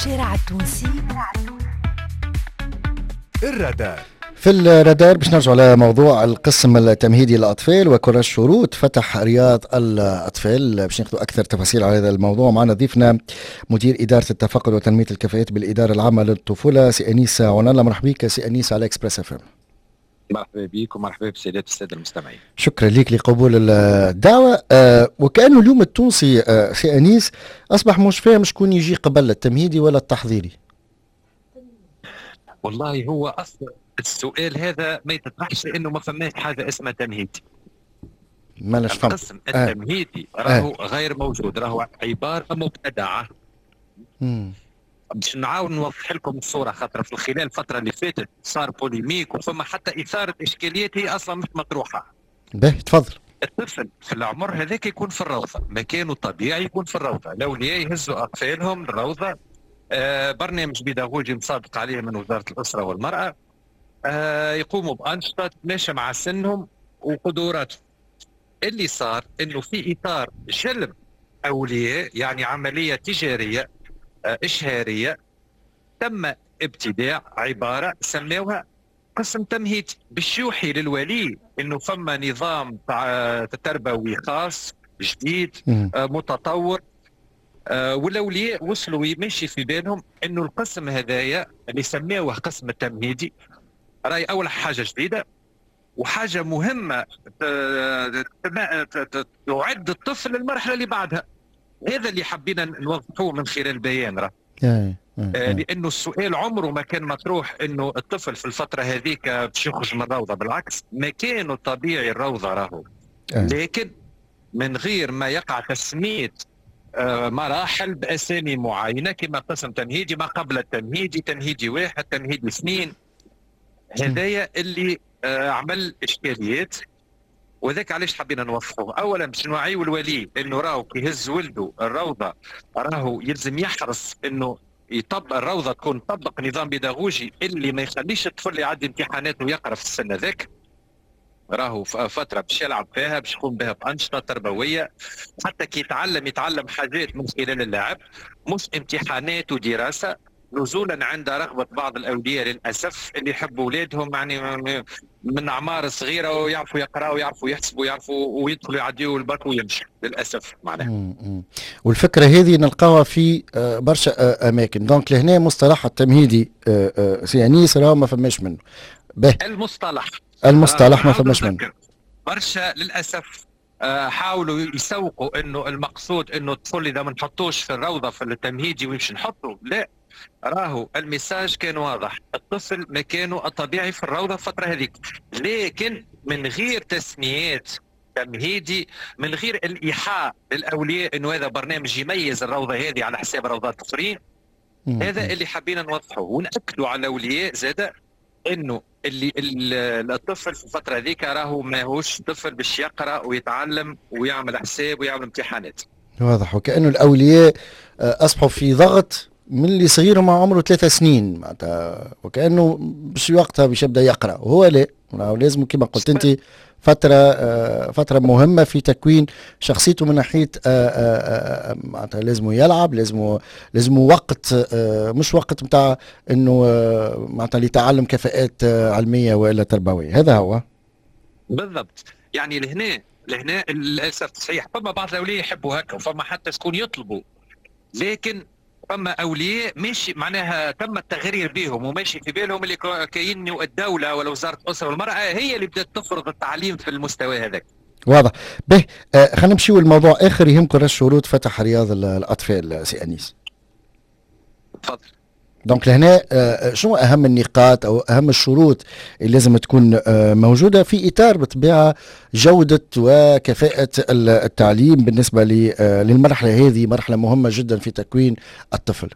الشارع التونسي. الرادار. في الرادار باش نرجعوا على موضوع القسم التمهيدي للأطفال وكرة الشروط فتح رياض الأطفال. باش ناخذوا أكثر تفاصيل على هذا الموضوع معنا ضيفنا مدير إدارة التفقد وتنمية الكفاءات بالإدارة العامة للطفولة سي أنيس عنالة. مرحبا بك سي أنيس على إكسبريس FM. مرحبا بك ومرحبا بسادات السادة المستمعين. شكرا لك لقبول الدعوة. وكأنه اليوم التونسي سي أنيس أصبح مش فاهم شكون يجي قبل التمهيدي ولا التحضيري. والله هو أصلا السؤال هذا ما يتطرحش لأنه ما فماش حاجة اسمها تمهيد. ما فهمت. القسم التمهيدي راهو غير موجود، راهو عبارة مبتدعة. باش نعاود نوضح لكم الصورة، خاطر في خلال الفترة اللي فاتت صار بوليميك وفما حتى إثارة إشكاليات هي أصلا مش مطروحة. باهي تفضل. الطفل في العمر هذاك يكون في الروضة، مكانه الطبيعي يكون في الروضة، الأولياء يهزوا أطفالهم للروضة. برنامج بيداغوجي مصادق عليه من وزارة الأسرة والمرأة. يقوموا بأنشطة تماشى مع سنهم وقدراتهم. اللي صار انه في اطار جلب اولياء، يعني عمليه تجاريه اشهاريه، تم ابتداع عباره سموها قسم تمهيدي باش يوحي للولي انه فما نظام تربوي خاص جديد متطور. والاولياء وصلوا يمشي في بالهم انه القسم هذايا اللي سموه قسم التمهيدي راي اول حاجه جديده وحاجه مهمه تعد الطفل للمرحله اللي بعدها. هذا اللي حبينا نوضحوه من خلال البيان راه. لانه السؤال عمره ما كان مطروح انه الطفل في الفتره هذيك باش يخرج من الروضه، بالعكس مكانه الطبيعي الروضه راهو. لكن من غير ما يقع تسميه مراحل باسامي معينه كما قسم تمهيدي، ما قبل التمهيدي، تمهيدي واحد، تمهيدي اثنين. هذايا اللي عمل اشكاليات، وذاك علاش حبينا نوضحوه. اولا باش نوعيو الولي انه راهو كي يهز ولده الروضه راهو يلزم يحرص انه يطبق الروضه، تكون تطبق نظام بيداغوجي اللي ما يخليش الطفل يعدي امتحانات ويقرا في السن ذاك. راهو فتره باش يلعب فيها، باش يقوم بها بانشطه تربويه، حتى كي يتعلم حاجات من خلال اللعب، مش امتحانات ودراسه. نزولا عند رغبه بعض الاولياء للاسف اللي يحبوا اولادهم يعني من اعمار صغيره ويعرفوا يقراوا ويعرفوا يحسبوا ويعرفوا ويدخلوا يعديوا الباك ويمشوا للاسف معناها. والفكره هذه نلقاوها في برشا اماكن. دونك لهنا مصطلح التمهيدي سي انيس راهو ما فماش منه. المصطلح ما فماش منه برشا للاسف. حاولوا يسوقوا انه المقصود انه الطفل اذا ما نحطوش في الروضه في التمهيدي ويمشي نحطه، لا، راهو الميساج كان واضح، الطفل مكانه الطبيعي في الروضه الفتره هذيك، لكن من غير تسميات تمهيدي، من غير الايحاء للاولياء انه هذا برنامج يميز الروضه هذه على حساب روضات اخرين. هذا اللي حبينا نوضحه وناكدوا على الاولياء زاده انه الطفل في الفتره هذيك راهو ماهوش طفل باش يقرا ويتعلم ويعمل حساب ويعمل امتحانات. واضح. وكأنه الاولياء اصبحوا في ضغط من اللي صغير مع عمره 3 سنين معناتها، وكأنه باش وقتها باش يبدا يقرا، وهو لا، لازم كما قلت انت فترة مهمة في تكوين شخصيته من ناحية معناتها لازم يلعب، لازم وقت، مش وقت متاع انه معناتها ليتعلم كفاءات علمية والا تربوية. هذا هو بالضبط. يعني لهنا للاسف صحيح فما بعض الاولياء يحبوا هكا وفما حتى شكون يطلبوا، لكن فما اولياء ماشي معناها تم التغرير بهم وماشي في بالهم اللي كاين الدوله ولا وزاره الاسره والمراه هي اللي بدات تفرض التعليم في المستوى هذاك. واضح. به خلينا نمشيو لموضوع اخر يهمكم، الشروط فتح رياض الاطفال سي انيس. تفضل. دونك لهنا شنو اهم النقاط او اهم الشروط اللي لازم تكون موجوده في اطار بطبيعه جوده وكفاءه التعليم بالنسبه للمرحله هذه، مرحله مهمه جدا في تكوين الطفل.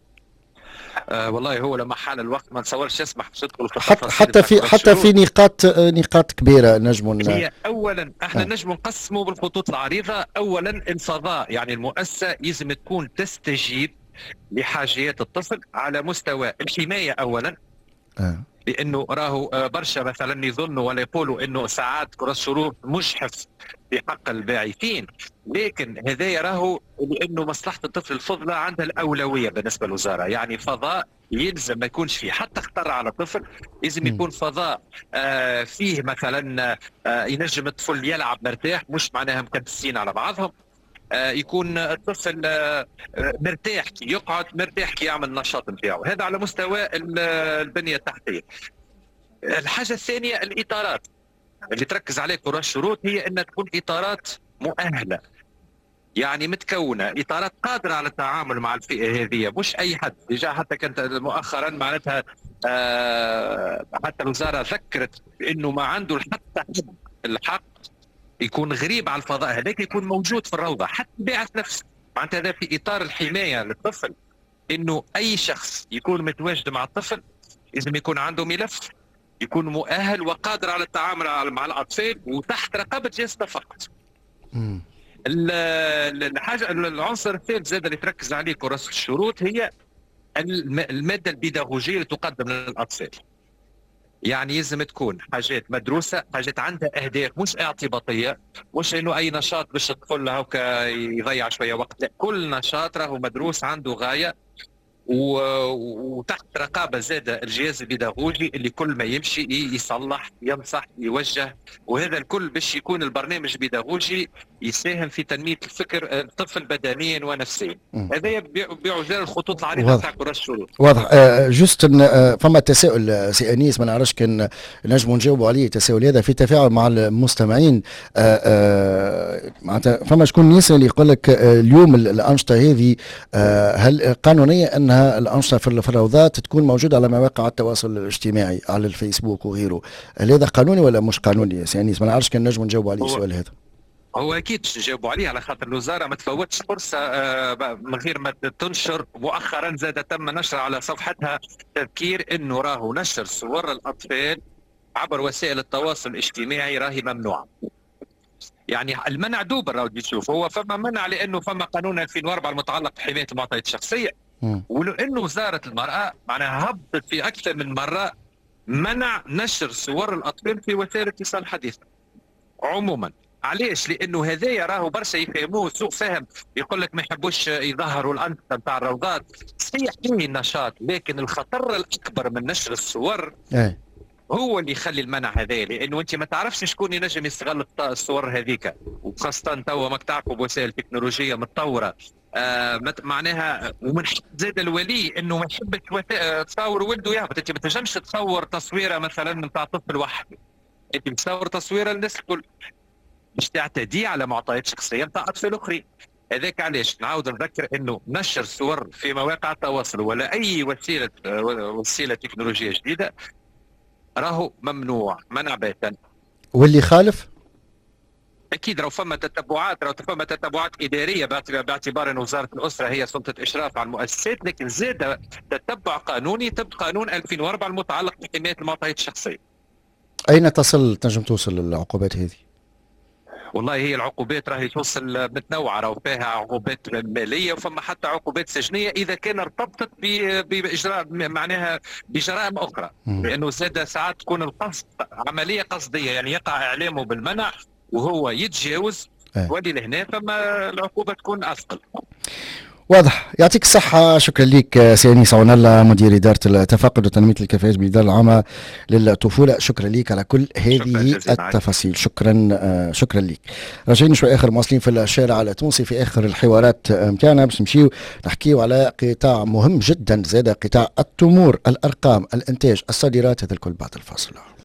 والله هو لما حان الوقت ما نتصورش يسمح باش ندخل في حتى في نقاط كبيره نجم. هي اولا احنا نجم نقسموا بالخطوط العريضه. اولا الفضاء، يعني المؤسسه لازم تكون تستجيب لحاجيات الطفل على مستوى الحمايه اولا، لانه راهو برشا مثلا يظنوا ولا يقولوا انه ساعات كرة الشروط مجحف في حق الباعثين، لكن هذا راهو لانه مصلحه الطفل الفضلى عندها الاولويه بالنسبه للوزاره. يعني فضاء يلزم ما يكونش فيه حتى خطر على الطفل، لازم يكون فضاء فيه مثلا ينجم الطفل يلعب مرتاح، مش معناها مكبسين على بعضهم. يكون الطفل مرتاح كي يقعد، مرتاح كي يعمل النشاط نتاعو. هذا على مستوى البنيه التحتيه. الحاجه الثانيه الاطارات اللي تركز عليه كرة الشروط، هي ان تكون اطارات مؤهله، يعني متكونه، اطارات قادره على التعامل مع الفئه هذه، مش اي حد. ديجا حتى كانت مؤخرا معناتها حتى الوزاره ذكرت بانه ما عنده حتى الحق يكون غريب على الفضاء هذاك يكون موجود في الروضه، حتى باعث نفسه. معناتها هذا في اطار الحمايه للطفل، انه اي شخص يكون متواجد مع الطفل لازم يكون عنده ملف، يكون مؤهل وقادر على التعامل مع الاطفال وتحت رقابه جهاز فقط. الحاجه العنصر الثالث زاد اللي تركز عليه كرة الشروط هي الماده البيداغوجيه اللي تقدم للاطفال. يعني لازم تكون حاجات مدروسه، حاجات عندها اهداف مش اعتباطيه، مش انه اي نشاط باش الطفل هكا يضيع شويه وقت، لا، كل نشاط راهو مدروس عنده غايه وتحت رقابه زاده الجهاز البيداغوجي اللي كل ما يمشي يصلح ينصح يوجه، وهذا الكل باش يكون البرنامج البيداغوجي يساهم في تنميه الفكر الطفل بدنيا ونفسيا. هذا بعجاله الخطوط العريضه تاع كرة الشروط. واضح. جوست فما تساؤل سي انيس ما نعرفش كان نجموا نجاوبوا عليه التساؤل هذا في تفاعل مع المستمعين. معناتها فما شكون يسال يقول لك اليوم الانشطه هذه هل قانونيه انها الانشطه في الروضات تكون موجوده على مواقع التواصل الاجتماعي على الفيسبوك وغيره؟ هل هذا قانوني ولا مش قانوني يا سي انيس؟ ما نعرفش كان نجموا نجاوبوا عليه السؤال هذا. هو اكيد باش نجاوبوا عليه، على خاطر الوزاره ما تفوتش فرصه من غير ما تنشر. مؤخرا زاد تم نشر على صفحتها تذكير انه راهو نشر صور الاطفال عبر وسائل التواصل الاجتماعي راهي ممنوعه. يعني المنع دوبر راهو تشوف، هو فما منع لانه فما قانون 2004 المتعلق بحمايه المعطيات الشخصيه، ولانه وزاره المراه معناها هبطت في اكثر من مره منع نشر صور الاطفال في وسائل الاتصال الحديثه عموما. علاش؟ لانه هذايا راهو برشا يفهموه سوء فهم، يقول لك ما يحبوش يظهروا الانشطه نتاع الروضات. صحيح فيه النشاط، لكن الخطر الاكبر من نشر الصور هو اللي يخلي المنع هذا، لانه انت ما تعرفش شكون ينجم يستغل الصور هذيك، وخاصه توا ماك تعرفوا بوسائل تكنولوجيه متطوره. معناها ومن حق زاد الولي انه ما يحبش تصور ولده يهبط. انت ما تنجمش تصور تصويره مثلا نتاع طفل واحد، انت بتصور تصويره للناس الكل باش تعتدي على معطيات شخصيه نتاع اطفال اخرين. هذاك علاش نعاود نذكر انه نشر صور في مواقع التواصل ولا اي وسيله تكنولوجيه جديده راهو ممنوع منع باتا. واللي خالف اكيد راهو فما تتبعات اداريه باعتبار ان وزاره الاسره هي سلطه اشراف على المؤسسات، لكن زاد تتبع قانوني طبق قانون 2004 المتعلق بحمايه المعطيات الشخصيه. اين تنجم توصل العقوبات هذه؟ والله هي العقوبات راهي توصل متنوعه، راهو فيها عقوبات ماليه وفما حتى عقوبات سجنيه اذا كان ارتبطت باجراء معناها بجرائم اخرى، لانه زاد ساعات تكون القصد عمليه قصديه، يعني يقع اعلامه بالمنع وهو يتجاوز ولي لهنا فما العقوبه تكون اثقل. واضح. يعطيك الصحة. شكرا لك سي أنيس عون الله مدير إدارة التفقد وتنمية الكفاءات بالإدارة العامة للطفولة. شكرا لك على كل هذه التفاصيل. شكرا لك. راجعين شوي آخر مواصلين في الشارع التونسي في آخر الحوارات متاعنا باش نمشيو نحكيو على قطاع مهم جدا زاد، قطاع التمور، الأرقام، الإنتاج، الصادرات، هذا الكل بعد الفاصل.